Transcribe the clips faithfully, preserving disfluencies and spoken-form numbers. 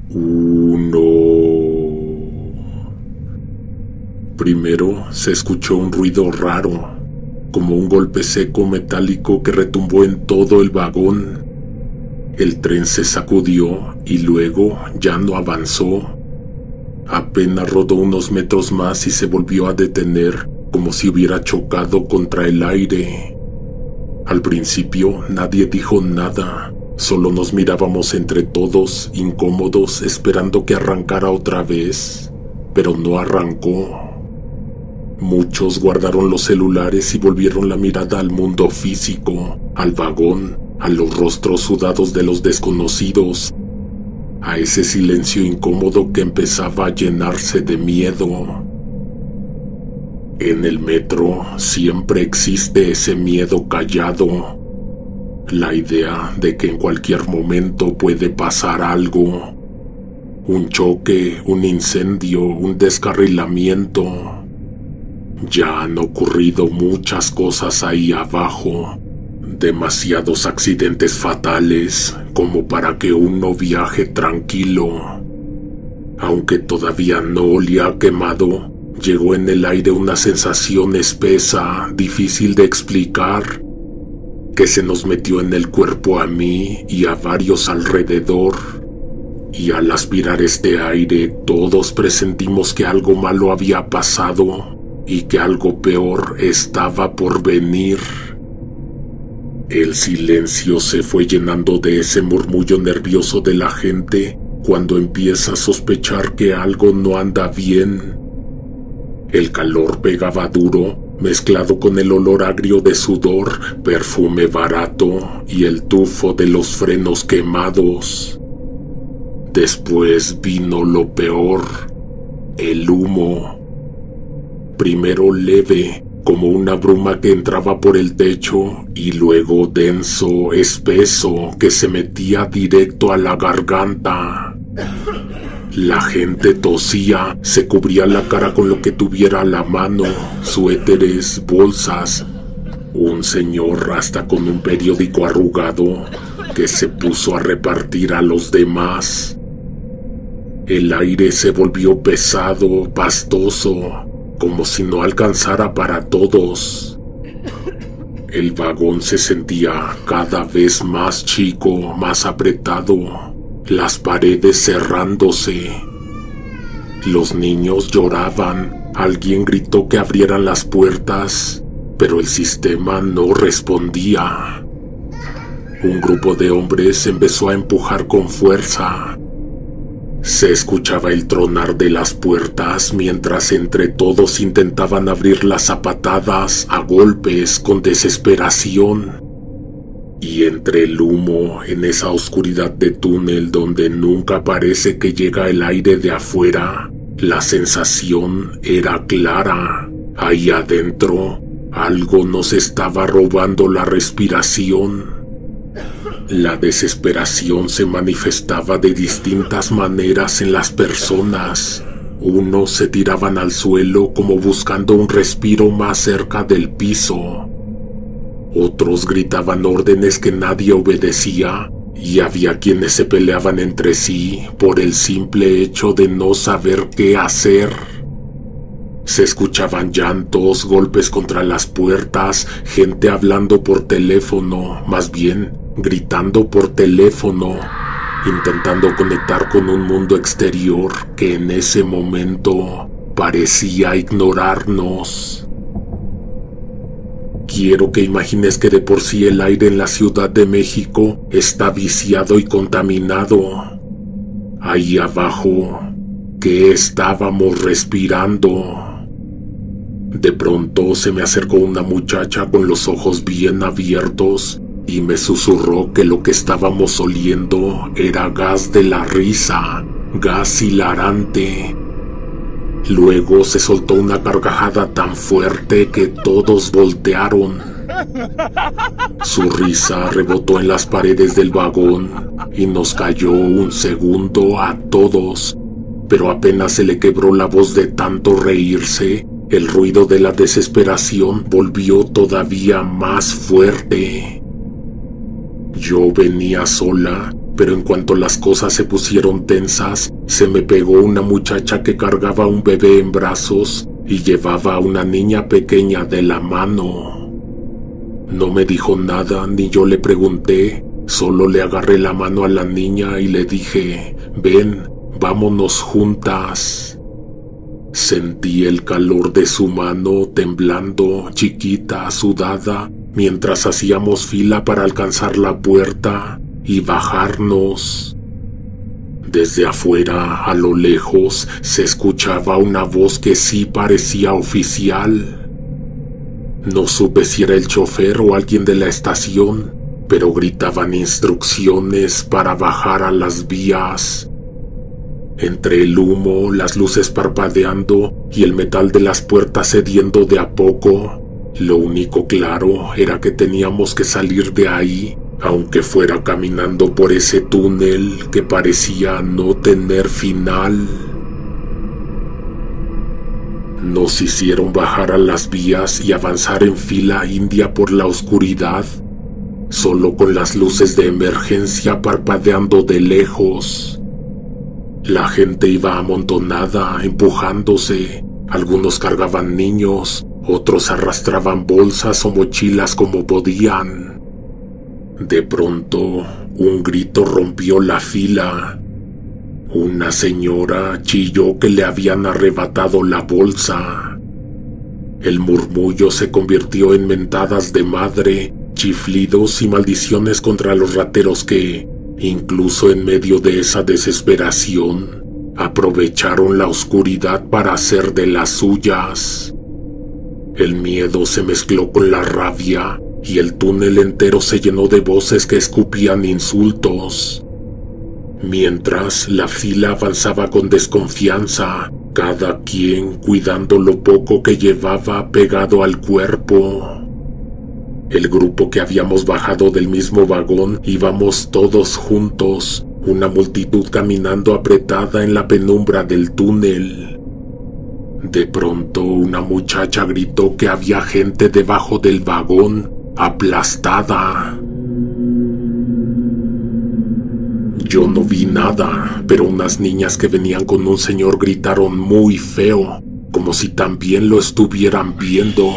Uno. Primero se escuchó un ruido raro, como un golpe seco metálico que retumbó en todo el vagón. El tren se sacudió y luego ya no avanzó. Apenas rodó unos metros más y se volvió a detener, como si hubiera chocado contra el aire. Al principio nadie dijo nada, solo nos mirábamos entre todos, incómodos, esperando que arrancara otra vez, pero no arrancó. Muchos guardaron los celulares y volvieron la mirada al mundo físico, al vagón, a los rostros sudados de los desconocidos, a ese silencio incómodo que empezaba a llenarse de miedo. En el metro siempre existe ese miedo callado, la idea de que en cualquier momento puede pasar algo, un choque, un incendio, un descarrilamiento. Ya han ocurrido muchas cosas ahí abajo, demasiados accidentes fatales como para que uno viaje tranquilo. Aunque todavía no olía quemado, llegó en el aire una sensación espesa, difícil de explicar, que se nos metió en el cuerpo a mí y a varios alrededor. Y al aspirar este aire, todos presentimos que algo malo había pasado y que algo peor estaba por venir. El silencio se fue llenando de ese murmullo nervioso de la gente cuando empieza a sospechar que algo no anda bien. El calor pegaba duro, mezclado con el olor agrio de sudor, perfume barato y el tufo de los frenos quemados. Después vino lo peor, el humo. Primero leve, como una bruma que entraba por el techo, y luego denso, espeso, que se metía directo a la garganta. La gente tosía, se cubría la cara con lo que tuviera a la mano, suéteres, bolsas. Un señor hasta con un periódico arrugado que se puso a repartir a los demás. El aire se volvió pesado, pastoso, como si no alcanzara para todos. El vagón se sentía cada vez más chico, más apretado, las paredes cerrándose. Los niños lloraban, alguien gritó que abrieran las puertas, pero el sistema no respondía. Un grupo de hombres empezó a empujar con fuerza. Se escuchaba el tronar de las puertas mientras entre todos intentaban abrirlas a patadas, a golpes, con desesperación. Y entre el humo, en esa oscuridad de túnel donde nunca parece que llega el aire de afuera, la sensación era clara. Ahí adentro, algo nos estaba robando la respiración. La desesperación se manifestaba de distintas maneras en las personas. Unos se tiraban al suelo como buscando un respiro más cerca del piso. Otros gritaban órdenes que nadie obedecía, y había quienes se peleaban entre sí por el simple hecho de no saber qué hacer. Se escuchaban llantos, golpes contra las puertas, gente hablando por teléfono, más bien gritando por teléfono, intentando conectar con un mundo exterior que en ese momento parecía ignorarnos. Quiero que imagines que de por sí el aire en la Ciudad de México está viciado y contaminado. Ahí abajo, ¿qué estábamos respirando? De pronto se me acercó una muchacha con los ojos bien abiertos y me susurró que lo que estábamos oliendo era gas de la risa, gas hilarante. Luego se soltó una carcajada tan fuerte que todos voltearon. Su risa rebotó en las paredes del vagón y nos cayó un segundo a todos, pero apenas se le quebró la voz de tanto reírse, el ruido de la desesperación volvió todavía más fuerte. Yo venía sola, pero en cuanto las cosas se pusieron tensas, se me pegó una muchacha que cargaba un bebé en brazos y llevaba a una niña pequeña de la mano. No me dijo nada ni yo le pregunté, solo le agarré la mano a la niña y le dije, ven, vámonos juntas. Sentí el calor de su mano temblando, chiquita, sudada, mientras hacíamos fila para alcanzar la puerta y bajarnos. Desde afuera, a lo lejos, se escuchaba una voz que sí parecía oficial. No supe si era el chofer o alguien de la estación, pero gritaban instrucciones para bajar a las vías. Entre el humo, las luces parpadeando y el metal de las puertas cediendo de a poco, lo único claro era que teníamos que salir de ahí, aunque fuera caminando por ese túnel que parecía no tener final. Nos hicieron bajar a las vías y avanzar en fila india por la oscuridad, solo con las luces de emergencia parpadeando de lejos. La gente iba amontonada, empujándose. Algunos cargaban niños, otros arrastraban bolsas o mochilas como podían. De pronto, un grito rompió la fila. Una señora chilló que le habían arrebatado la bolsa. El murmullo se convirtió en mentadas de madre, chiflidos y maldiciones contra los rateros que, incluso en medio de esa desesperación, aprovecharon la oscuridad para hacer de las suyas. El miedo se mezcló con la rabia y el túnel entero se llenó de voces que escupían insultos. Mientras la fila avanzaba con desconfianza, cada quien cuidando lo poco que llevaba pegado al cuerpo. El grupo que habíamos bajado del mismo vagón íbamos todos juntos, una multitud caminando apretada en la penumbra del túnel. De pronto una muchacha gritó que había gente debajo del vagón, aplastada. Yo no vi nada, pero unas niñas que venían con un señor gritaron muy feo, como si también lo estuvieran viendo.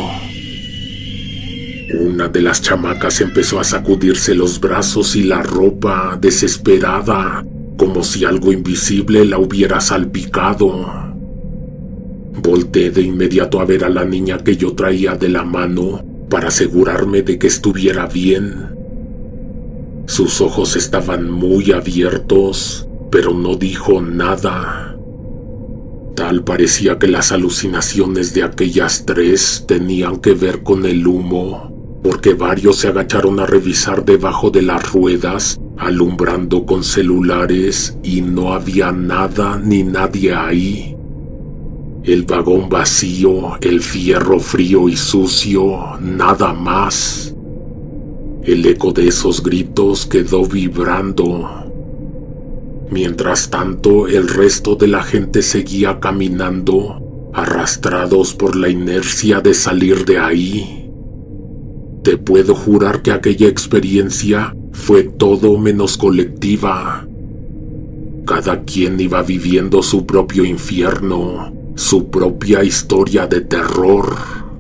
Una de las chamacas empezó a sacudirse los brazos y la ropa, desesperada, como si algo invisible la hubiera salpicado. Volteé de inmediato a ver a la niña que yo traía de la mano para asegurarme de que estuviera bien. Sus ojos estaban muy abiertos, pero no dijo nada. Tal parecía que las alucinaciones de aquellas tres tenían que ver con el humo, porque varios se agacharon a revisar debajo de las ruedas, alumbrando con celulares, y no había nada ni nadie ahí. El vagón vacío, el fierro frío y sucio, nada más. El eco de esos gritos quedó vibrando. Mientras tanto, el resto de la gente seguía caminando, arrastrados por la inercia de salir de ahí. Te puedo jurar que aquella experiencia fue todo menos colectiva. Cada quien iba viviendo su propio infierno, su propia historia de terror.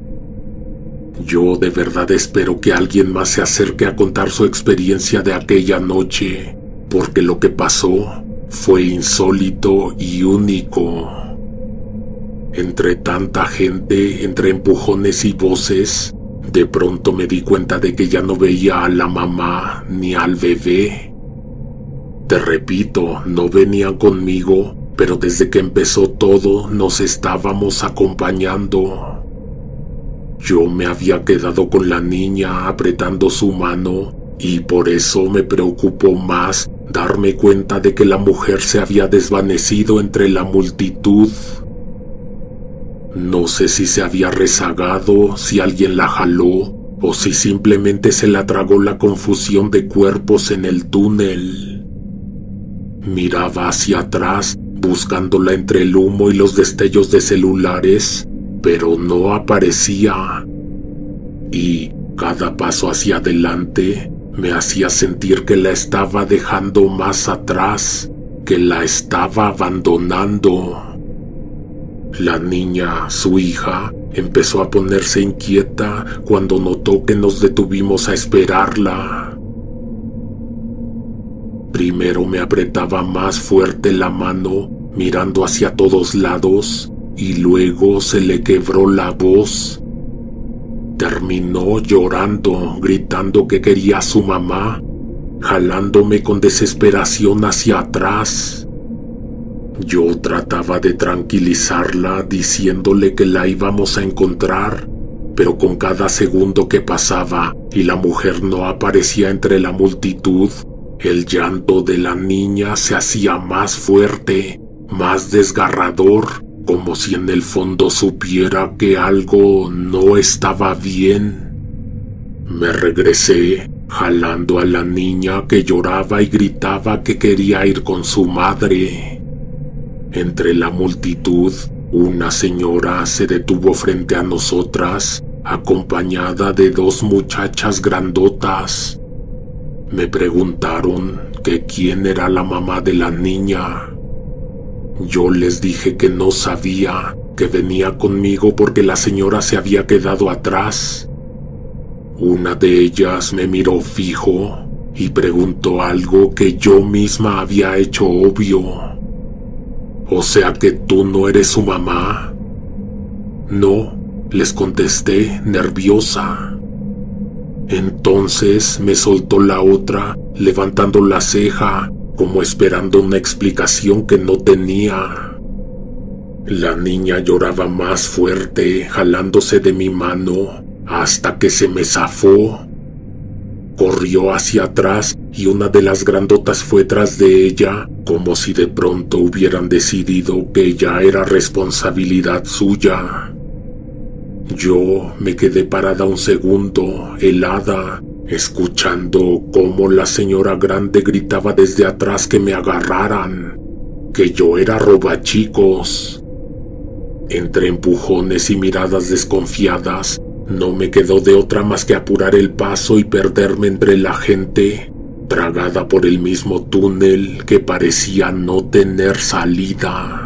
Yo de verdad espero que alguien más se acerque a contar su experiencia de aquella noche, porque lo que pasó fue insólito y único. Entre tanta gente, entre empujones y voces, de pronto me di cuenta de que ya no veía a la mamá ni al bebé. Te repito, no venían conmigo, pero desde que empezó todo nos estábamos acompañando. Yo me había quedado con la niña apretando su mano y por eso me preocupó más darme cuenta de que la mujer se había desvanecido entre la multitud. No sé si se había rezagado, si alguien la jaló o si simplemente se la tragó la confusión de cuerpos en el túnel. Miraba hacia atrás buscándola entre el humo y los destellos de celulares, pero no aparecía. Y cada paso hacia adelante me hacía sentir que la estaba dejando más atrás, que la estaba abandonando. La niña, su hija, empezó a ponerse inquieta cuando notó que nos detuvimos a esperarla. Primero me apretaba más fuerte la mano, mirando hacia todos lados, y luego se le quebró la voz. Terminó llorando, gritando que quería a su mamá, jalándome con desesperación hacia atrás. Yo trataba de tranquilizarla, diciéndole que la íbamos a encontrar, pero con cada segundo que pasaba y la mujer no aparecía entre la multitud, el llanto de la niña se hacía más fuerte, más desgarrador, como si en el fondo supiera que algo no estaba bien. Me regresé, jalando a la niña que lloraba y gritaba que quería ir con su madre. Entre la multitud, una señora se detuvo frente a nosotras, acompañada de dos muchachas grandotas. Me preguntaron que quién era la mamá de la niña. Yo les dije que no sabía, que venía conmigo porque la señora se había quedado atrás. Una de ellas me miró fijo y preguntó algo que yo misma había hecho obvio. «¿O sea que tú no eres su mamá?» «No», les contesté, nerviosa. Entonces me soltó la otra, levantando la ceja, como esperando una explicación que no tenía. La niña lloraba más fuerte, jalándose de mi mano, hasta que se me zafó. Corrió hacia atrás y una de las grandotas fue tras de ella, como si de pronto hubieran decidido que ya era responsabilidad suya. Yo me quedé parada un segundo, helada, escuchando cómo la señora grande gritaba desde atrás que me agarraran, que yo era robachicos. Entre empujones y miradas desconfiadas, no me quedó de otra más que apurar el paso y perderme entre la gente, tragada por el mismo túnel que parecía no tener salida.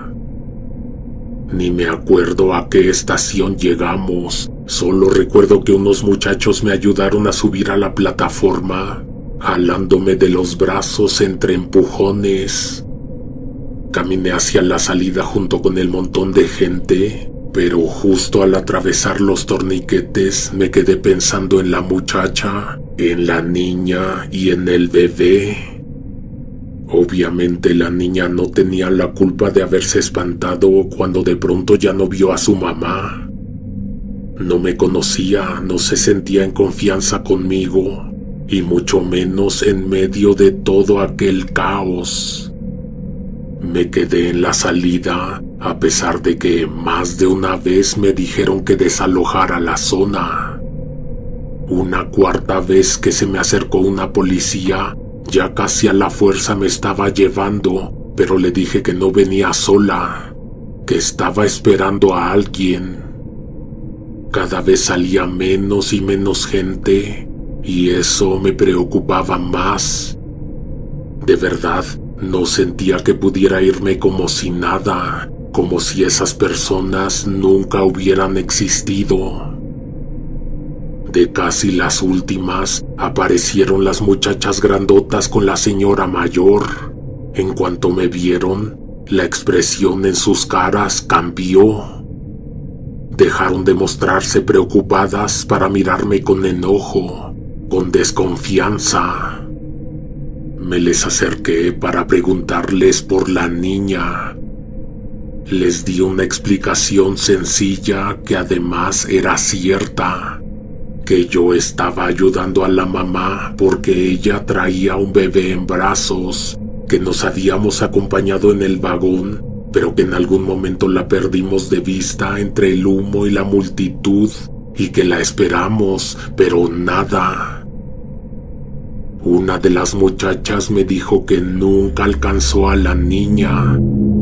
Ni me acuerdo a qué estación llegamos, solo recuerdo que unos muchachos me ayudaron a subir a la plataforma, jalándome de los brazos entre empujones. Caminé hacia la salida junto con el montón de gente, pero justo al atravesar los torniquetes me quedé pensando en la muchacha, en la niña y en el bebé. Obviamente la niña no tenía la culpa de haberse espantado cuando de pronto ya no vio a su mamá. No me conocía, no se sentía en confianza conmigo, y mucho menos en medio de todo aquel caos. Me quedé en la salida, a pesar de que más de una vez me dijeron que desalojara la zona. Una cuarta vez que se me acercó una policía, ya casi a la fuerza me estaba llevando, pero le dije que no venía sola, que estaba esperando a alguien. Cada vez salía menos y menos gente, y eso me preocupaba más. De verdad, no sentía que pudiera irme como si nada, como si esas personas nunca hubieran existido. De casi las últimas, aparecieron las muchachas grandotas con la señora mayor. En cuanto me vieron, la expresión en sus caras cambió. Dejaron de mostrarse preocupadas para mirarme con enojo, con desconfianza. Me les acerqué para preguntarles por la niña. Les di una explicación sencilla que además era cierta, que yo estaba ayudando a la mamá porque ella traía un bebé en brazos, que nos habíamos acompañado en el vagón, pero que en algún momento la perdimos de vista entre el humo y la multitud, y que la esperamos, pero nada. Una de las muchachas me dijo que nunca alcanzó a la niña,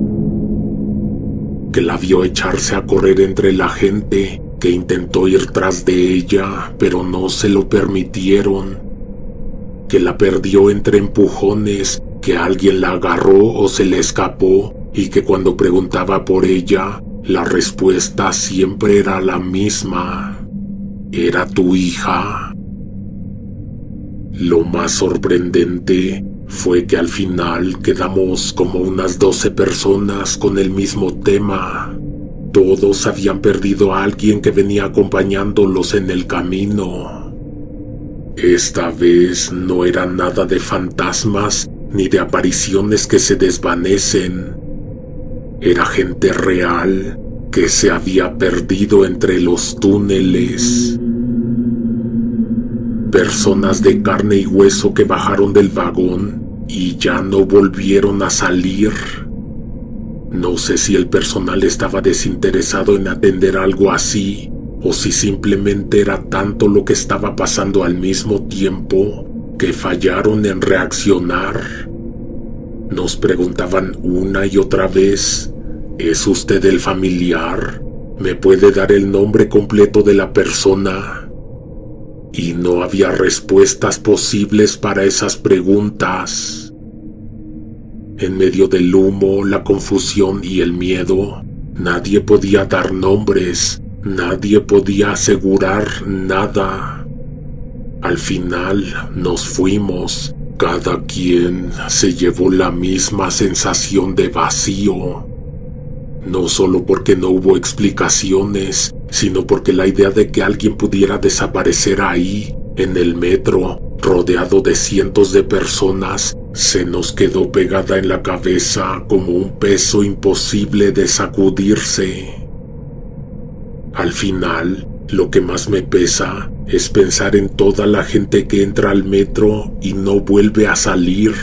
que la vio echarse a correr entre la gente, que intentó ir tras de ella, pero no se lo permitieron. que la perdió entre empujones, que alguien la agarró o se le escapó y que cuando preguntaba por ella, la respuesta siempre era la misma. ¿Era tu hija? Lo más sorprendente fue que al final quedamos como unas doce personas con el mismo tema. Todos habían perdido a alguien que venía acompañándolos en el camino. Esta vez no era nada de fantasmas ni de apariciones que se desvanecen. Era gente real que se había perdido entre los túneles. Personas de carne y hueso que bajaron del vagón y ya no volvieron a salir. No sé si el personal estaba desinteresado en atender algo así, o si simplemente era tanto lo que estaba pasando al mismo tiempo que fallaron en reaccionar. Nos preguntaban una y otra vez: ¿es usted el familiar? ¿Me puede dar el nombre completo de la persona? Y no había respuestas posibles para esas preguntas. En medio del humo, la confusión y el miedo, nadie podía dar nombres, nadie podía asegurar nada. Al final nos fuimos. Cada quien se llevó la misma sensación de vacío. No solo porque no hubo explicaciones, sino porque la idea de que alguien pudiera desaparecer ahí, en el metro, rodeado de cientos de personas, se nos quedó pegada en la cabeza como un peso imposible de sacudirse. Al final, lo que más me pesa es pensar en toda la gente que entra al metro y no vuelve a salir.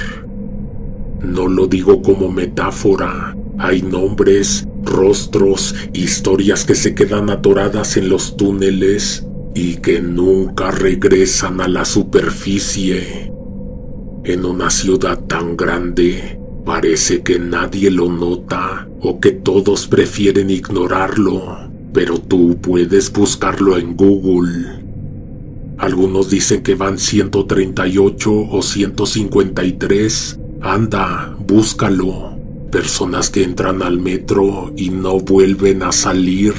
No lo digo como metáfora. Hay nombres, rostros, historias que se quedan atoradas en los túneles y que nunca regresan a la superficie. En una ciudad tan grande, parece que nadie lo nota o que todos prefieren ignorarlo, pero tú puedes buscarlo en Google. Algunos dicen que van ciento treinta y ocho o ciento cincuenta y tres. Anda, búscalo. Personas que entran al metro y no vuelven a salir.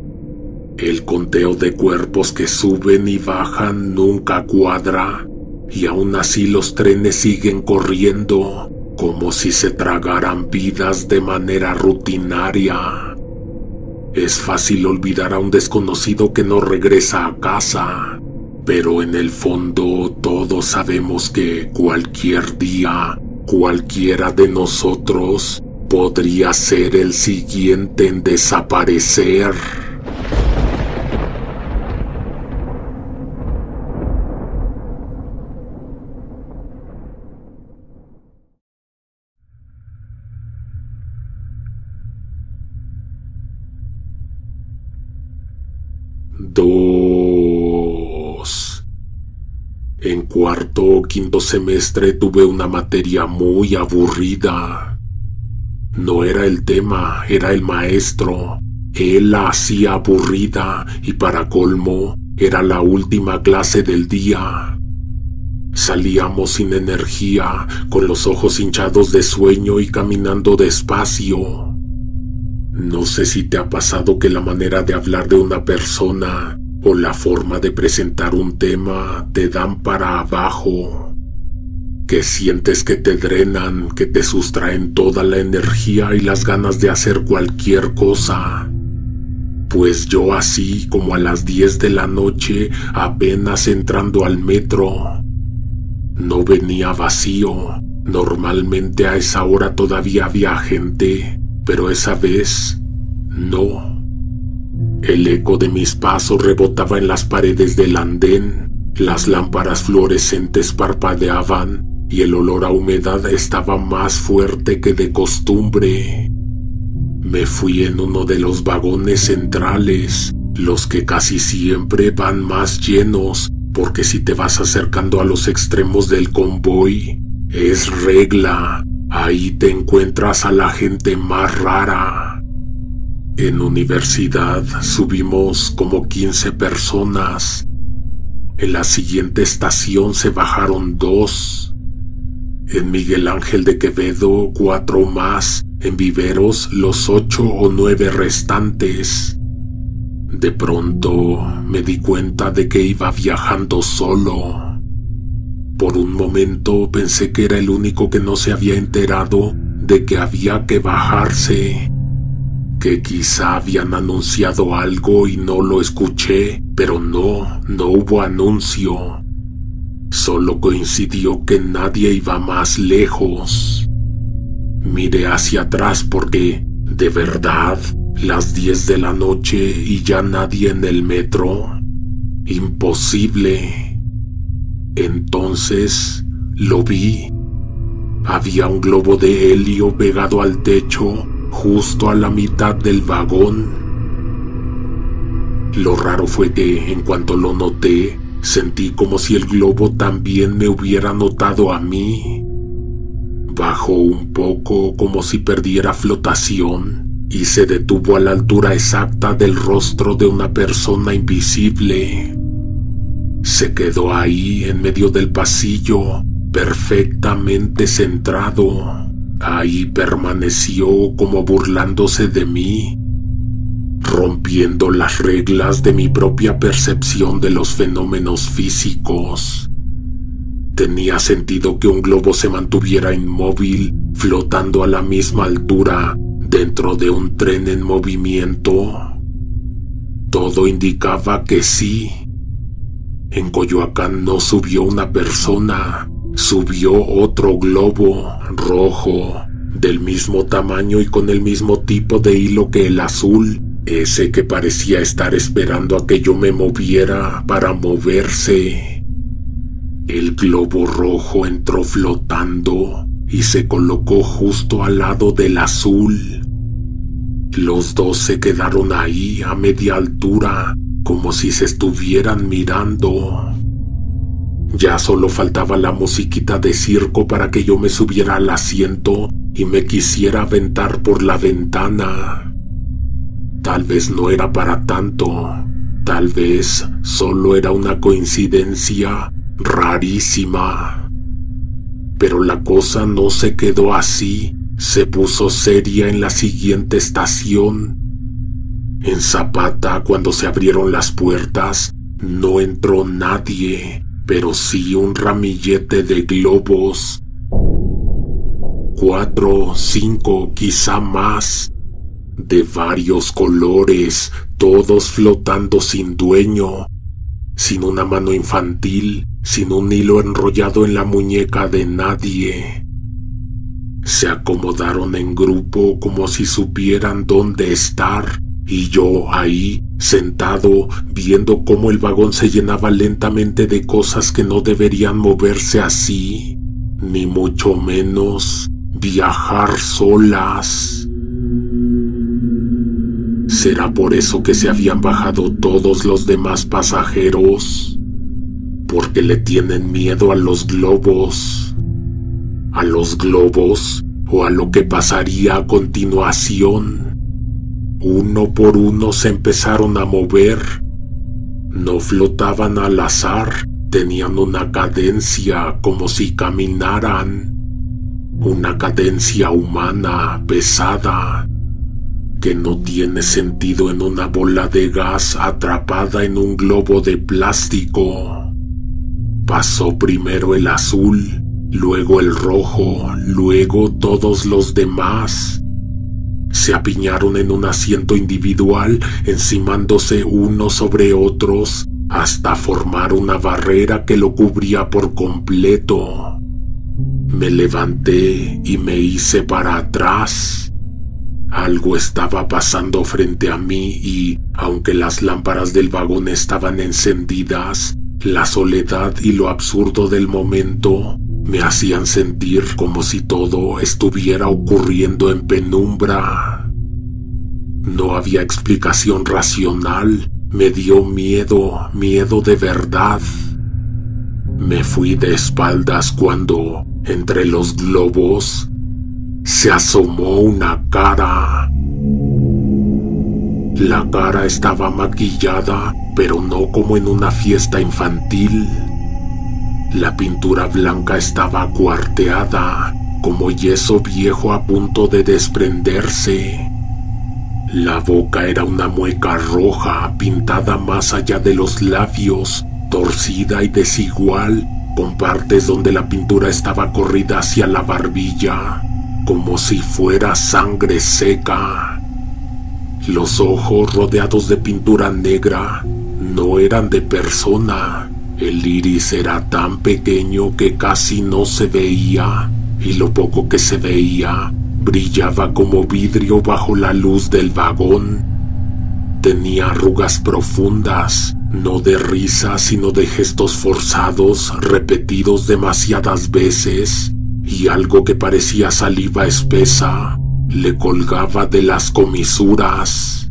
El conteo de cuerpos que suben y bajan nunca cuadra, y aún así los trenes siguen corriendo, como si se tragaran vidas de manera rutinaria. Es fácil olvidar a un desconocido que no regresa a casa, pero en el fondo todos sabemos que cualquier día, cualquiera de nosotros podría ser el siguiente en desaparecer. Dos. En cuarto o quinto semestre tuve una materia muy aburrida. No era el tema, era el maestro. Él la hacía aburrida y para colmo era la última clase del día. Salíamos sin energía, con los ojos hinchados de sueño y caminando despacio. No sé si te ha pasado que la manera de hablar de una persona o la forma de presentar un tema te dan para abajo, que sientes que te drenan, que te sustraen toda la energía y las ganas de hacer cualquier cosa. Pues yo así como a las diez de la noche, apenas entrando al metro. No venía vacío, normalmente a esa hora todavía había gente, pero esa vez no. El eco de mis pasos rebotaba en las paredes del andén, las lámparas fluorescentes parpadeaban y el olor a humedad estaba más fuerte que de costumbre. Me fui en uno de los vagones centrales, los que casi siempre van más llenos, porque si te vas acercando a los extremos del convoy, es regla. Ahí te encuentras a la gente más rara. En universidad subimos como quince personas. En la siguiente estación se bajaron dos. En Miguel Ángel de Quevedo, cuatro más. En Viveros, los ocho o nueve restantes. De pronto me di cuenta de que iba viajando solo. Por un momento pensé que era el único que no se había enterado de que había que bajarse, que quizá habían anunciado algo y no lo escuché, pero no, no hubo anuncio. Solo coincidió que nadie iba más lejos. Miré hacia atrás porque, de verdad, las diez de la noche y ya nadie en el metro. Imposible. Entonces lo vi. Había un globo de helio pegado al techo, justo a la mitad del vagón. Lo raro fue que, en cuanto lo noté, sentí como si el globo también me hubiera notado a mí. Bajó un poco como si perdiera flotación y se detuvo a la altura exacta del rostro de una persona invisible. Se quedó ahí en medio del pasillo, perfectamente centrado. Ahí permaneció como burlándose de mí, rompiendo las reglas de mi propia percepción de los fenómenos físicos. Tenía sentido que un globo se mantuviera inmóvil, flotando a la misma altura, dentro de un tren en movimiento. Todo indicaba que sí. En Coyoacán no subió una persona, subió otro globo rojo, del mismo tamaño y con el mismo tipo de hilo que el azul, ese que parecía estar esperando a que yo me moviera para moverse. El globo rojo entró flotando y se colocó justo al lado del azul. Los dos se quedaron ahí a media altura, como si se estuvieran mirando. Ya solo faltaba la musiquita de circo para que yo me subiera al asiento y me quisiera aventar por la ventana. Tal vez no era para tanto, tal vez solo era una coincidencia rarísima. Pero la cosa no se quedó así, se puso seria en la siguiente estación. En Zapata, cuando se abrieron las puertas, no entró nadie, pero sí un ramillete de globos. Cuatro, cinco, quizá más, de varios colores, todos flotando sin dueño, sin una mano infantil, sin un hilo enrollado en la muñeca de nadie. Se acomodaron en grupo como si supieran dónde estar. Y yo ahí, sentado, viendo cómo el vagón se llenaba lentamente de cosas que no deberían moverse así, ni mucho menos viajar solas. ¿Será por eso que se habían bajado todos los demás pasajeros? Porque le tienen miedo a los globos. ¿A los globos o a lo que pasaría a continuación? Uno por uno se empezaron a mover. No flotaban al azar, tenían una cadencia como si caminaran. Una cadencia humana, pesada, que no tiene sentido en una bola de gas atrapada en un globo de plástico. Pasó primero el azul, luego el rojo, luego todos los demás. Se apiñaron en un asiento individual, encimándose unos sobre otros, hasta formar una barrera que lo cubría por completo. Me levanté y me hice para atrás. Algo estaba pasando frente a mí y, aunque las lámparas del vagón estaban encendidas, la soledad y lo absurdo del momento me hacían sentir como si todo estuviera ocurriendo en penumbra. No había explicación racional, me dio miedo, miedo de verdad. Me fui de espaldas cuando, entre los globos, se asomó una cara. La cara estaba maquillada pero no como en una fiesta infantil. La pintura blanca estaba cuarteada, como yeso viejo a punto de desprenderse. La boca era una mueca roja, pintada más allá de los labios, torcida y desigual, con partes donde la pintura estaba corrida hacia la barbilla, como si fuera sangre seca. Los ojos, rodeados de pintura negra, no eran de persona. El iris era tan pequeño que casi no se veía, y lo poco que se veía brillaba como vidrio bajo la luz del vagón. Tenía arrugas profundas, no de risa, sino de gestos forzados, repetidos demasiadas veces, y algo que parecía saliva espesa le colgaba de las comisuras.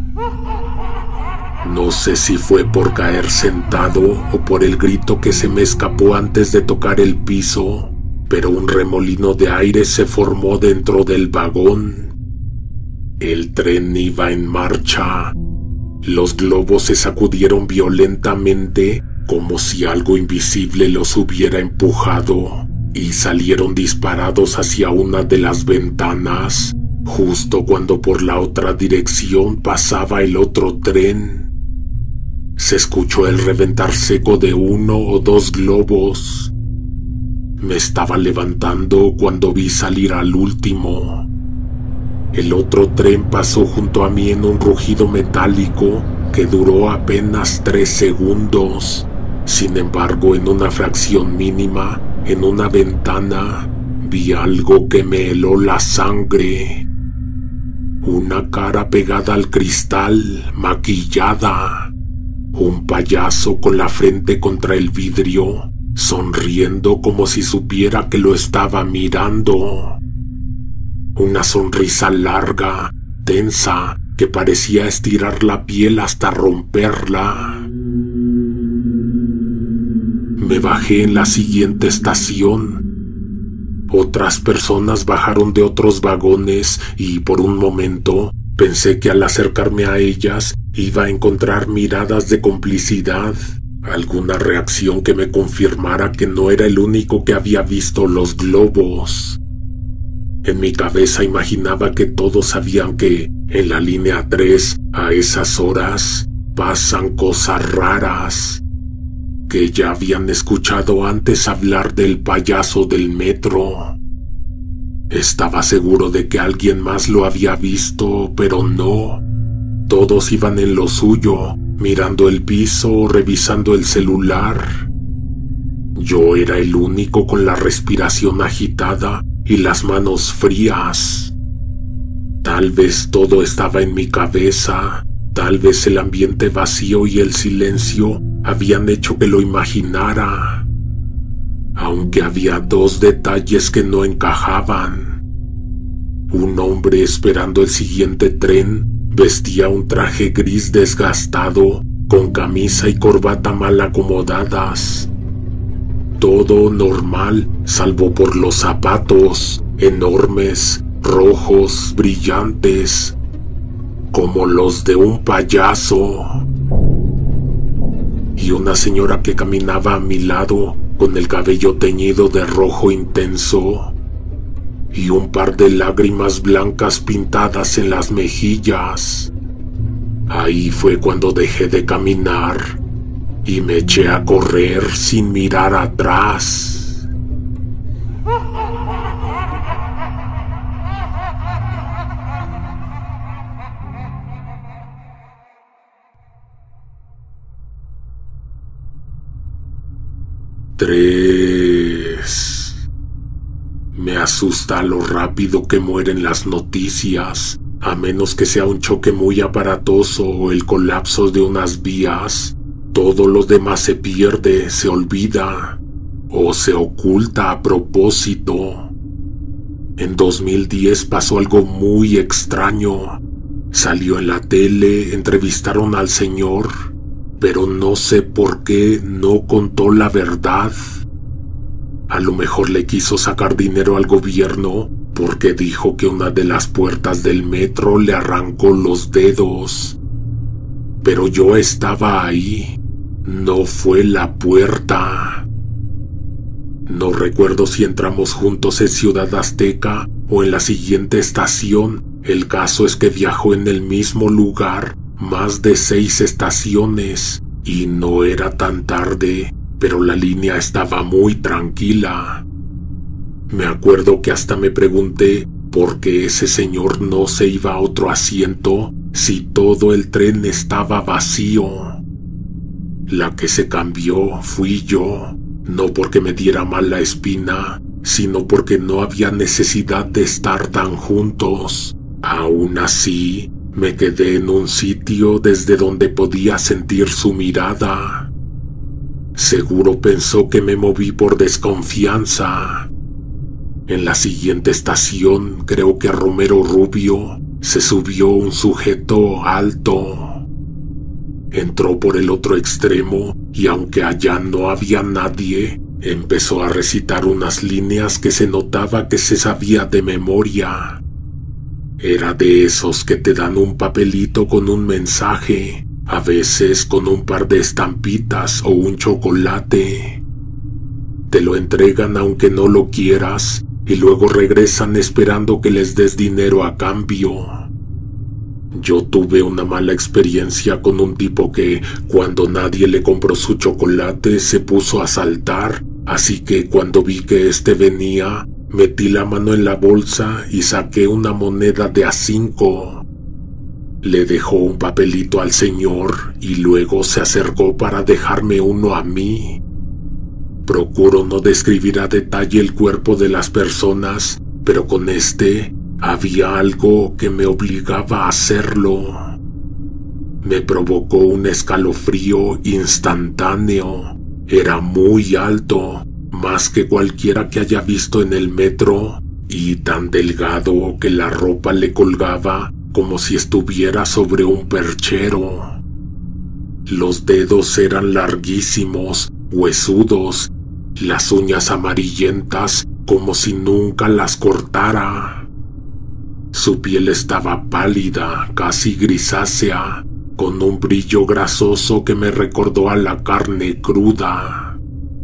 No sé si fue por caer sentado o por el grito que se me escapó antes de tocar el piso, pero un remolino de aire se formó dentro del vagón. El tren iba en marcha. Los globos se sacudieron violentamente, como si algo invisible los hubiera empujado, y salieron disparados hacia una de las ventanas, justo cuando por la otra dirección pasaba el otro tren. Se escuchó el reventar seco de uno o dos globos. Me estaba levantando cuando vi salir al último. El otro tren pasó junto a mí en un rugido metálico que duró apenas tres segundos. Sin embargo, en una fracción mínima, en una ventana, vi algo que me heló la sangre. Una cara pegada al cristal, maquillada. Un payaso con la frente contra el vidrio, sonriendo como si supiera que lo estaba mirando. Una sonrisa larga, tensa, que parecía estirar la piel hasta romperla. Me bajé en la siguiente estación. Otras personas bajaron de otros vagones y por un momento pensé que al acercarme a ellas iba a encontrar miradas de complicidad, alguna reacción que me confirmara que no era el único que había visto los globos. En mi cabeza imaginaba que todos sabían que en la línea tres, a esas horas, pasan cosas raras, que ya habían escuchado antes hablar del payaso del metro. Estaba seguro de que alguien más lo había visto, pero no. Todos iban en lo suyo, mirando el piso o revisando el celular. Yo era el único con la respiración agitada y las manos frías. Tal vez todo estaba en mi cabeza, tal vez el ambiente vacío y el silencio habían hecho que lo imaginara. Aunque había dos detalles que no encajaban. Un hombre esperando el siguiente tren vestía un traje gris desgastado, con camisa y corbata mal acomodadas. Todo normal, salvo por los zapatos, enormes, rojos, brillantes, como los de un payaso. Y una señora que caminaba a mi lado, con el cabello teñido de rojo intenso, y un par de lágrimas blancas pintadas en las mejillas. Ahí fue cuando dejé de caminar y me eché a correr sin mirar atrás. Tres. Me asusta lo rápido que mueren las noticias, a menos que sea un choque muy aparatoso o el colapso de unas vías. Todo lo demás se pierde, se olvida o se oculta a propósito. En dos mil diez pasó algo muy extraño. Salió en la tele, entrevistaron al señor, pero no sé por qué no contó la verdad. A lo mejor le quiso sacar dinero al gobierno porque dijo que una de las puertas del metro le arrancó los dedos. pero yo estaba ahí. No fue la puerta. No recuerdo si entramos juntos en Ciudad Azteca o en la siguiente estación. El caso es que viajó en el mismo lugar más de seis estaciones y no era tan tarde, pero la línea estaba muy tranquila. Me acuerdo que hasta me pregunté por qué ese señor no se iba a otro asiento si todo el tren estaba vacío. La que se cambió fui yo, no porque me diera mala espina, sino porque no había necesidad de estar tan juntos. Aún así, me quedé en un sitio desde donde podía sentir su mirada. Seguro pensó que me moví por desconfianza. En la siguiente estación, creo que a Romero Rubio, se subió un sujeto alto. Entró por el otro extremo y aunque allá no había nadie, empezó a recitar unas líneas que se notaba que se sabía de memoria. Era de esos que te dan un papelito con un mensaje, a veces con un par de estampitas o un chocolate. Te lo entregan aunque no lo quieras y luego regresan esperando que les des dinero a cambio. Yo tuve una mala experiencia con un tipo que, cuando nadie le compró su chocolate, se puso a saltar, así que cuando vi que este venía, metí la mano en la bolsa y saqué una moneda de a cinco. Le dejó un papelito al señor y luego se acercó para dejarme uno a mí. Procuro no describir a detalle el cuerpo de las personas, pero con este había algo que me obligaba a hacerlo. Me provocó un escalofrío instantáneo. Era muy alto, más que cualquiera que haya visto en el metro, y tan delgado que la ropa le colgaba como si estuviera sobre un perchero. Los dedos eran larguísimos, huesudos, las uñas amarillentas como si nunca las cortara. Su piel estaba pálida, casi grisácea, con un brillo grasoso que me recordó a la carne cruda.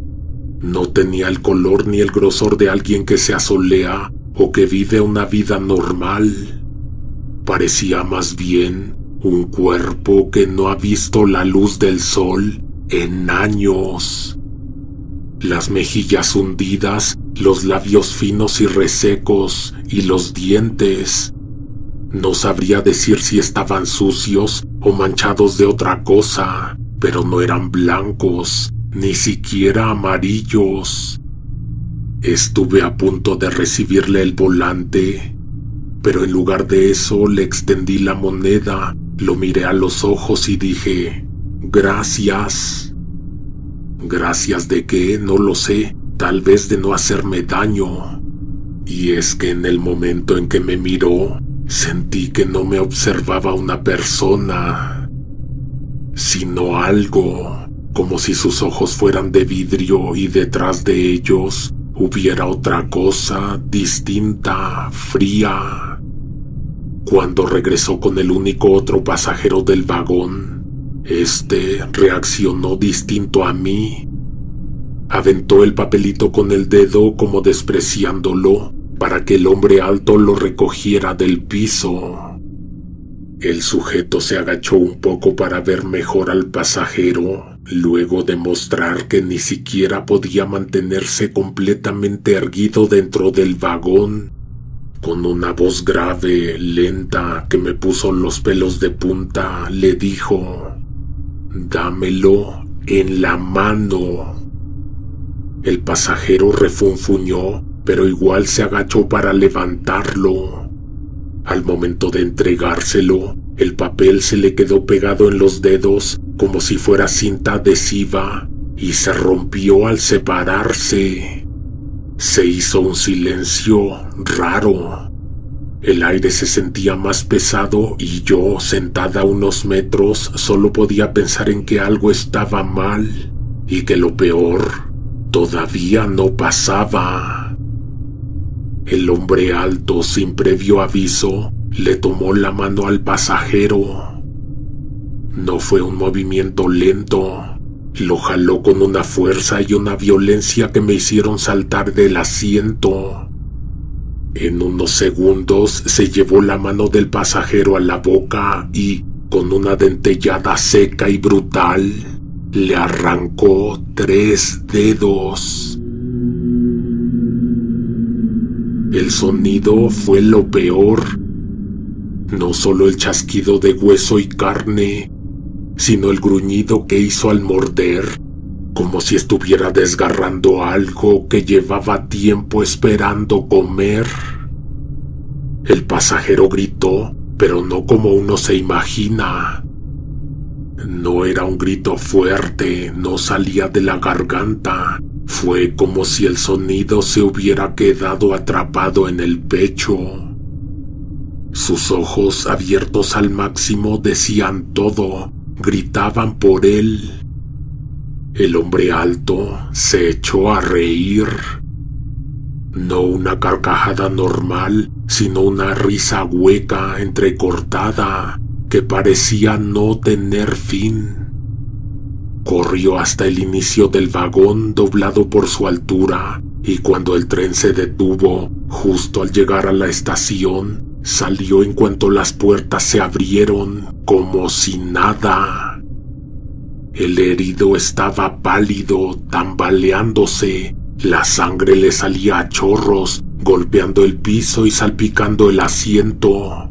No tenía el color ni el grosor de alguien que se asolea o que vive una vida normal. Parecía más bien un cuerpo que no ha visto la luz del sol en años. Las mejillas hundidas, los labios finos y resecos, y los dientes. No sabría decir si estaban sucios o manchados de otra cosa, pero no eran blancos, ni siquiera amarillos. Estuve a punto de recibirle el volante, pero en lugar de eso le extendí la moneda, lo miré a los ojos y dije, «Gracias». ¿Gracias de qué? No lo sé, tal vez de no hacerme daño. Y es que en el momento en que me miró, sentí que no me observaba una persona, sino algo, como si sus ojos fueran de vidrio y detrás de ellos hubiera otra cosa distinta, fría. Cuando regresó con el único otro pasajero del vagón, este reaccionó distinto a mí. Aventó el papelito con el dedo como despreciándolo para que el hombre alto lo recogiera del piso. El sujeto se agachó un poco para ver mejor al pasajero, luego de mostrar que ni siquiera podía mantenerse completamente erguido dentro del vagón. Con una voz grave, lenta, que me puso los pelos de punta, le dijo, «Dámelo en la mano». El pasajero refunfuñó, pero igual se agachó para levantarlo. Al momento de entregárselo, el papel se le quedó pegado en los dedos como si fuera cinta adhesiva y se rompió al separarse. Se hizo un silencio raro. El aire se sentía más pesado y yo, sentada a unos metros, solo podía pensar en que algo estaba mal y que lo peor todavía no pasaba. El hombre alto, sin previo aviso, le tomó la mano al pasajero. No fue un movimiento lento. Lo jaló con una fuerza y una violencia que me hicieron saltar del asiento. En unos segundos se llevó la mano del pasajero a la boca y, con una dentellada seca y brutal, le arrancó tres dedos. El sonido fue lo peor. No solo el chasquido de hueso y carne, sino el gruñido que hizo al morder, como si estuviera desgarrando algo que llevaba tiempo esperando comer. El pasajero gritó, pero no como uno se imagina. No era un grito fuerte, no salía de la garganta. Fue como si el sonido se hubiera quedado atrapado en el pecho. Sus ojos, abiertos al máximo, decían todo, gritaban por él. El hombre alto se echó a reír. No una carcajada normal, sino una risa hueca, entrecortada, que parecía no tener fin. Corrió hasta el inicio del vagón, doblado por su altura, y cuando el tren se detuvo, justo al llegar a la estación, salió en cuanto las puertas se abrieron, como si nada. El herido estaba pálido, tambaleándose. La sangre le salía a chorros, golpeando el piso y salpicando el asiento.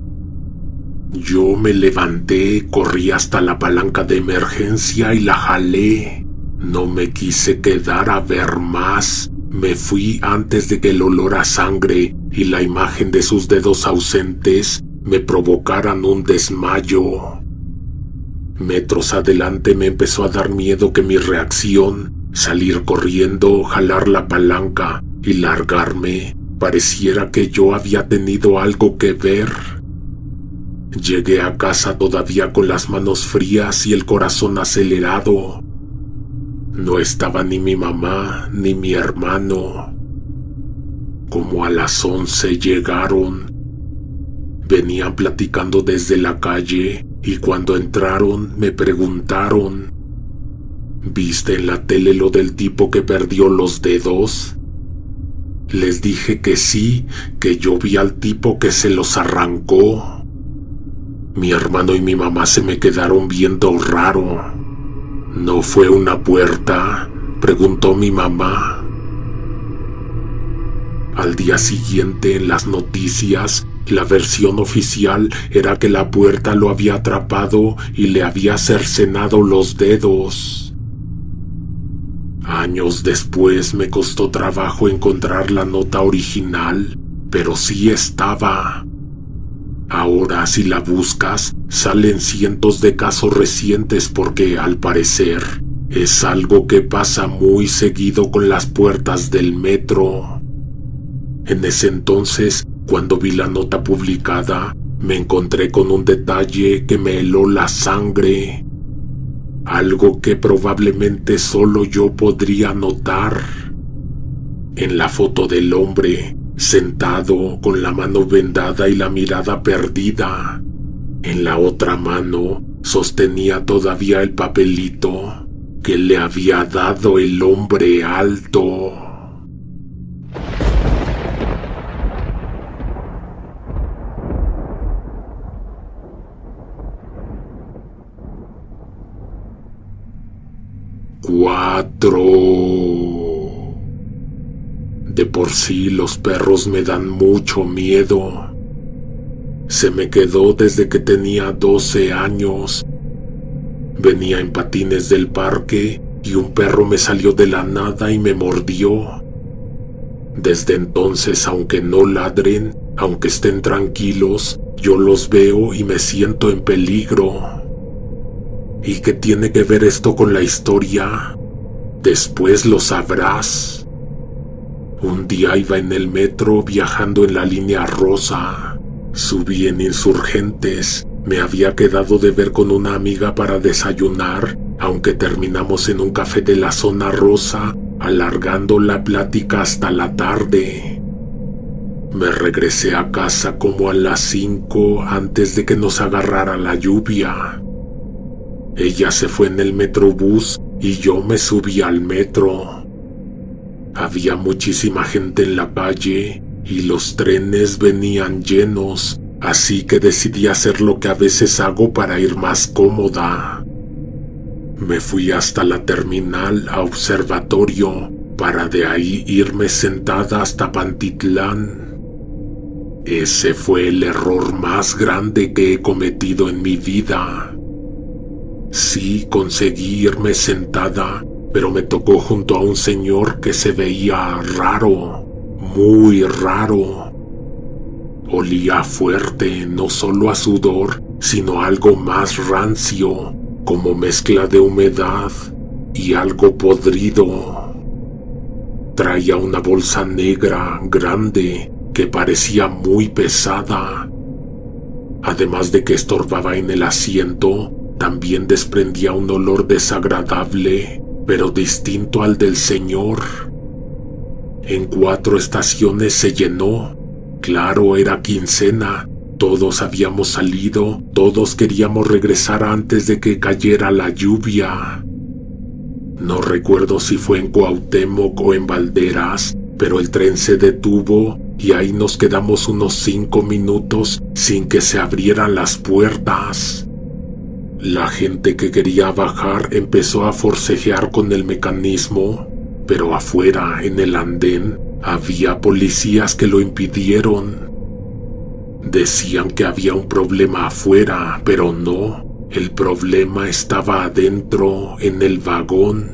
Yo me levanté, corrí hasta la palanca de emergencia y la jalé. No me quise quedar a ver más. Me fui antes de que el olor a sangre y la imagen de sus dedos ausentes me provocaran un desmayo. Metros adelante me empezó a dar miedo que mi reacción, salir corriendo, jalar la palanca y largarme, pareciera que yo había tenido algo que ver. Llegué a casa todavía con las manos frías y el corazón acelerado. No estaba ni mi mamá ni mi hermano. Como a las once llegaron. Venían platicando desde la calle y cuando entraron me preguntaron: ¿viste en la tele lo del tipo que perdió los dedos? Les dije que sí, que yo vi al tipo que se los arrancó. Mi hermano y mi mamá se me quedaron viendo raro. ¿No fue una puerta?, preguntó mi mamá. Al día siguiente, en las noticias, la versión oficial era que la puerta lo había atrapado y le había cercenado los dedos. Años después me costó trabajo encontrar la nota original, pero sí estaba. Ahora, si la buscas, salen cientos de casos recientes porque, al parecer, es algo que pasa muy seguido con las puertas del metro. En ese entonces, cuando vi la nota publicada, me encontré con un detalle que me heló la sangre. Algo que probablemente solo yo podría notar. En la foto del hombre, sentado, con la mano vendada y la mirada perdida, en la otra mano sostenía todavía el papelito que le había dado el hombre alto. Cuatro. De por sí los perros me dan mucho miedo. Se me quedó desde que tenía doce años. Venía en patines del parque y un perro me salió de la nada y me mordió. Desde entonces, aunque no ladren, aunque estén tranquilos, yo los veo y me siento en peligro. ¿Y qué tiene que ver esto con la historia? Después lo sabrás. Un día iba en el metro viajando en la línea rosa. Subí en Insurgentes. Me había quedado de ver con una amiga para desayunar, aunque terminamos en un café de la zona rosa, alargando la plática hasta la tarde. Me regresé a casa como a las cinco antes de que nos agarrara la lluvia. Ella se fue en el metrobús y yo me subí al metro. Había muchísima gente en la calle y los trenes venían llenos, así que decidí hacer lo que a veces hago para ir más cómoda. Me fui hasta la terminal a Observatorio para de ahí irme sentada hasta Pantitlán. Ese fue el error más grande que he cometido en mi vida. Sí, conseguí irme sentada, pero me tocó junto a un señor que se veía raro, muy raro. Olía fuerte, no solo a sudor, sino a algo más rancio, como mezcla de humedad y algo podrido. Traía una bolsa negra grande que parecía muy pesada. Además de que estorbaba en el asiento, también desprendía un olor desagradable, pero distinto al del señor. En cuatro estaciones se llenó. Claro, era quincena. Todos habíamos salido, todos queríamos regresar antes de que cayera la lluvia. No recuerdo si fue en Cuauhtémoc o en Valderas, pero el tren se detuvo y ahí nos quedamos unos cinco minutos sin que se abrieran las puertas. La gente que quería bajar empezó a forcejear con el mecanismo, pero afuera, en el andén, había policías que lo impidieron. Decían que había un problema afuera, pero no. El problema estaba adentro, en el vagón.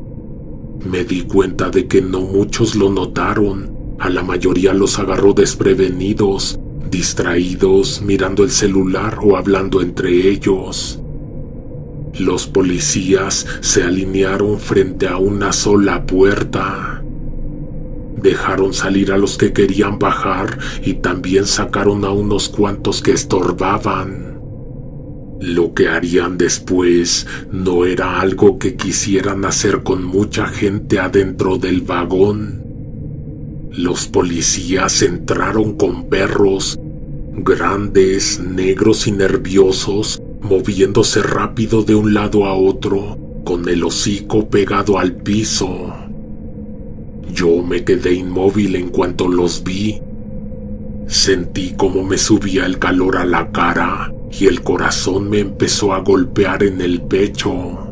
Me di cuenta de que no muchos lo notaron. A la mayoría los agarró desprevenidos, distraídos, mirando el celular o hablando entre ellos. Los policías se alinearon frente a una sola puerta. Dejaron salir a los que querían bajar y también sacaron a unos cuantos que estorbaban. Lo que harían después no era algo que quisieran hacer con mucha gente adentro del vagón. Los policías entraron con perros, grandes, negros y nerviosos, moviéndose rápido de un lado a otro, con el hocico pegado al piso. Yo me quedé inmóvil en cuanto los vi. Sentí como me subía el calor a la cara y el corazón me empezó a golpear en el pecho.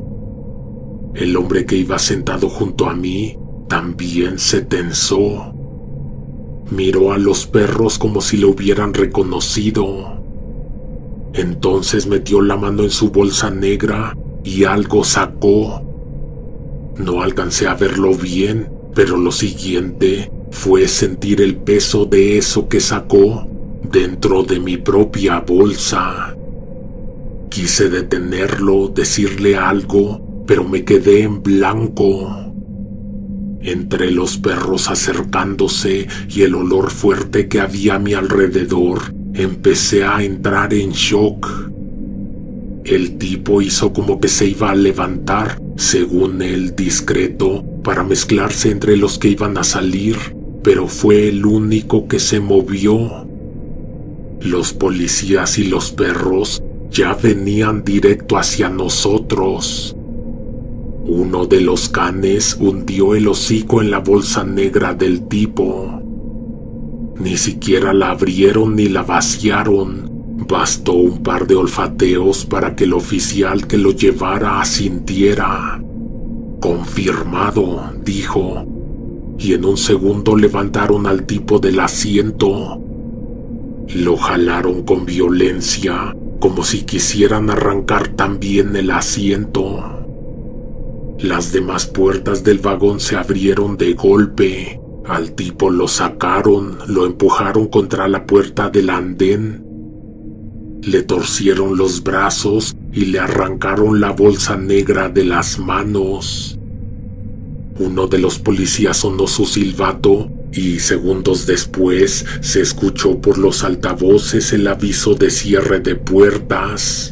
El hombre que iba sentado junto a mí también se tensó. Miró a los perros como si lo hubieran reconocido. Entonces metió la mano en su bolsa negra y algo sacó. No alcancé a verlo bien, pero lo siguiente fue sentir el peso de eso que sacó dentro de mi propia bolsa. Quise detenerlo, decirle algo, pero me quedé en blanco. Entre los perros acercándose y el olor fuerte que había a mi alrededor, empecé a entrar en shock. El tipo hizo como que se iba a levantar, según él discreto, para mezclarse entre los que iban a salir, pero fue el único que se movió. Los policías y los perros ya venían directo hacia nosotros. Uno de los canes hundió el hocico en la bolsa negra del tipo. Ni siquiera la abrieron ni la vaciaron. Bastó un par de olfateos para que el oficial que lo llevara asintiera. Confirmado, dijo, y en un segundo levantaron al tipo del asiento. Lo jalaron con violencia, como si quisieran arrancar también el asiento. Las demás puertas del vagón se abrieron de golpe. Al tipo lo sacaron, lo empujaron contra la puerta del andén. Le torcieron los brazos y le arrancaron la bolsa negra de las manos. Uno de los policías sonó su silbato y segundos después se escuchó por los altavoces el aviso de cierre de puertas.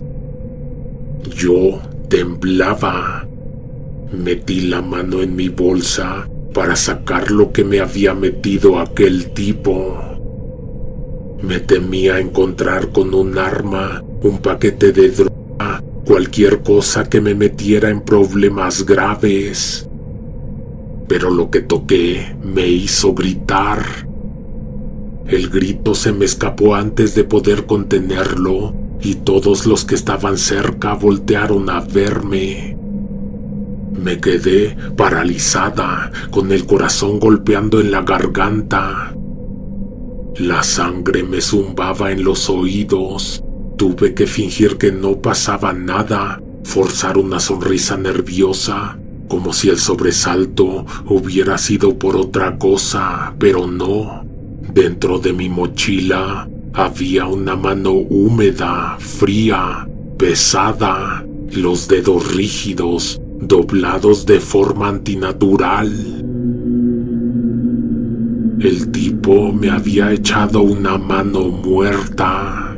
Yo temblaba. Metí la mano en mi bolsa para sacar lo que me había metido aquel tipo. Me temía encontrar con un arma, un paquete de droga cualquier cosa que me metiera en problemas graves. Pero lo que toqué me hizo gritar. El grito se me escapó antes de poder contenerlo y todos los que estaban cerca voltearon a verme. Me quedé paralizada, con el corazón golpeando en la garganta. La sangre me zumbaba en los oídos. Tuve que fingir que no pasaba nada, forzar una sonrisa nerviosa, como si el sobresalto hubiera sido por otra cosa, pero no. Dentro de mi mochila había una mano húmeda, fría, pesada, los dedos rígidos, doblados de forma antinatural. El tipo me había echado una mano muerta.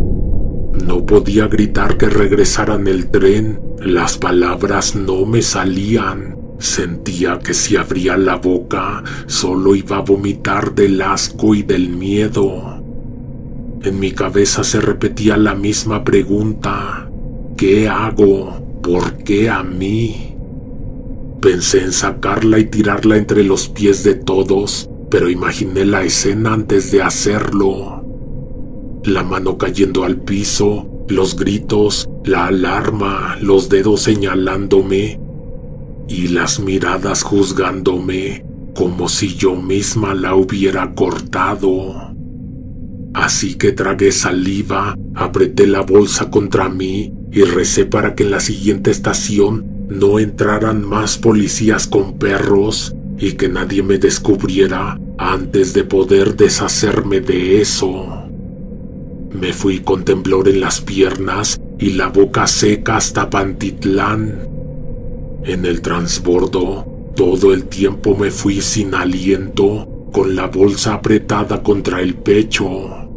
No podía gritar que regresaran el tren. Las palabras no me salían. Sentía que si abría la boca, solo iba a vomitar del asco y del miedo. En mi cabeza se repetía la misma pregunta: ¿qué hago? ¿Por qué a mí? Pensé en sacarla y tirarla entre los pies de todos, pero imaginé la escena antes de hacerlo. La mano cayendo al piso, los gritos, la alarma, los dedos señalándome y las miradas juzgándome como si yo misma la hubiera cortado. Así que tragué saliva, apreté la bolsa contra mí y recé para que en la siguiente estación no entraran más policías con perros y que nadie me descubriera antes de poder deshacerme de eso. Me fui con temblor en las piernas y la boca seca hasta Pantitlán. En el transbordo, todo el tiempo me fui sin aliento, con la bolsa apretada contra el pecho.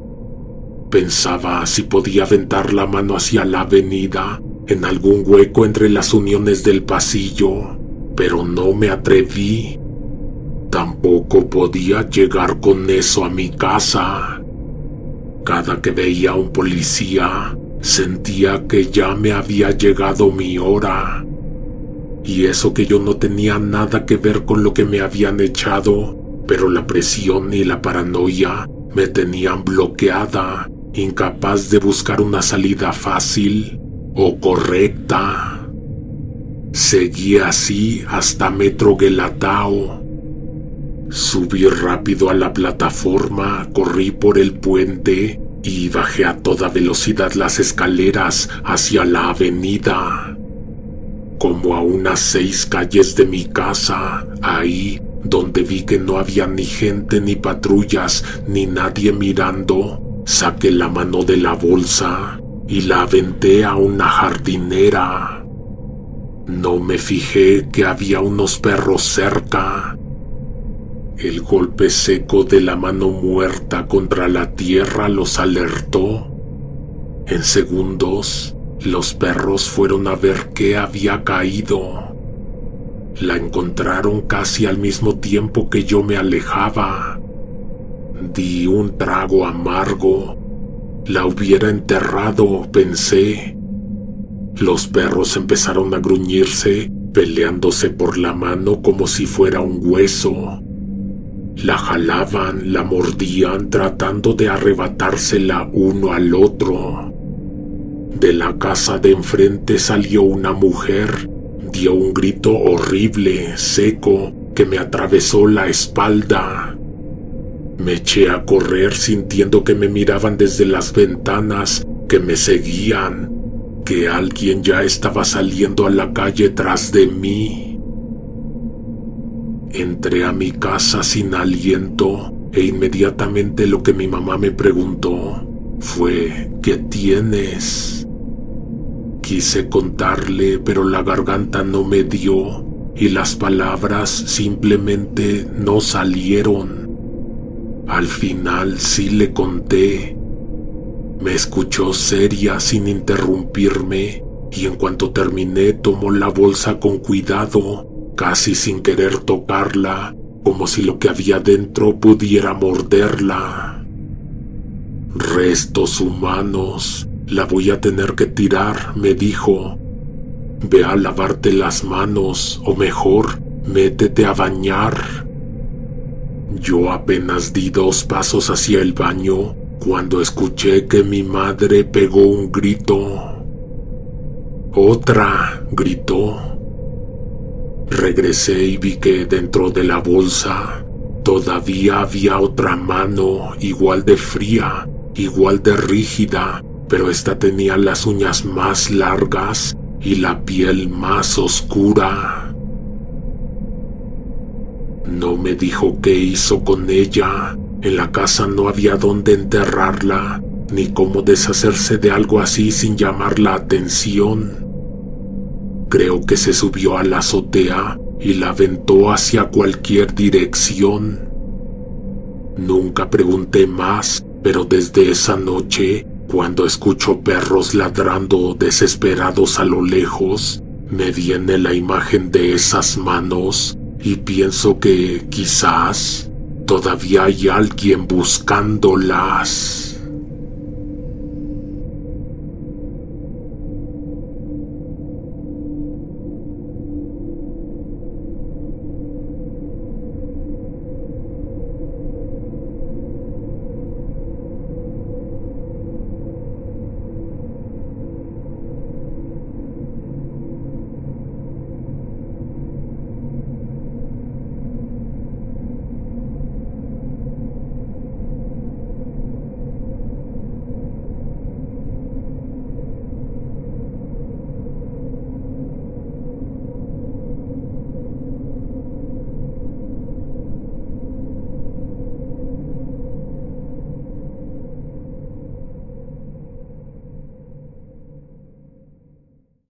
Pensaba si podía aventar la mano hacia la avenida, en algún hueco entre las uniones del pasillo, pero no me atreví. Tampoco podía llegar con eso a mi casa. Cada que veía a un policía, sentía que ya me había llegado mi hora. Y eso que yo no tenía nada que ver con lo que me habían echado, pero la presión y la paranoia me tenían bloqueada, incapaz de buscar una salida fácil o correcta. Seguí así hasta Metro Guelatao. Subí rápido a la plataforma, corrí por el puente y bajé a toda velocidad las escaleras hacia la avenida. Como a unas seis calles de mi casa, ahí donde vi que no había ni gente, ni patrullas, ni nadie mirando, saqué la mano de la bolsa y la aventé a una jardinera. No me fijé que había unos perros cerca. El golpe seco de la mano muerta contra la tierra los alertó. En segundos, los perros fueron a ver qué había caído. La encontraron casi al mismo tiempo que yo me alejaba. Di un trago amargo. La hubiera enterrado, pensé. Los perros empezaron a gruñirse, peleándose por la mano como si fuera un hueso. La jalaban, la mordían, tratando de arrebatársela uno al otro. De la casa de enfrente salió una mujer. Dio un grito horrible, seco, que me atravesó la espalda. Me eché a correr sintiendo que me miraban desde las ventanas, que me seguían, que alguien ya estaba saliendo a la calle tras de mí. Entré a mi casa sin aliento e inmediatamente lo que mi mamá me preguntó fue: ¿qué tienes? Quise contarle, pero la garganta no me dio y las palabras simplemente no salieron. Al final sí le conté. Me escuchó seria sin interrumpirme y en cuanto terminé tomó la bolsa con cuidado, casi sin querer tocarla, como si lo que había dentro pudiera morderla. Restos humanos, La voy a tener que tirar, me dijo. Ve a lavarte las manos, o mejor, métete a bañar. Yo apenas di dos pasos hacia el baño cuando escuché que mi madre pegó un grito. ¡Otra!, gritó. Regresé y vi que dentro de la bolsa todavía había otra mano igual de fría, igual de rígida, pero esta tenía las uñas más largas y la piel más oscura. No me dijo qué hizo con ella. En la casa no había dónde enterrarla, ni cómo deshacerse de algo así sin llamar la atención. Creo que se subió a la azotea y la aventó hacia cualquier dirección. Nunca pregunté más, pero desde esa noche, cuando escucho perros ladrando desesperados a lo lejos, me viene la imagen de esas manos y pienso que quizás todavía hay alguien buscándolas.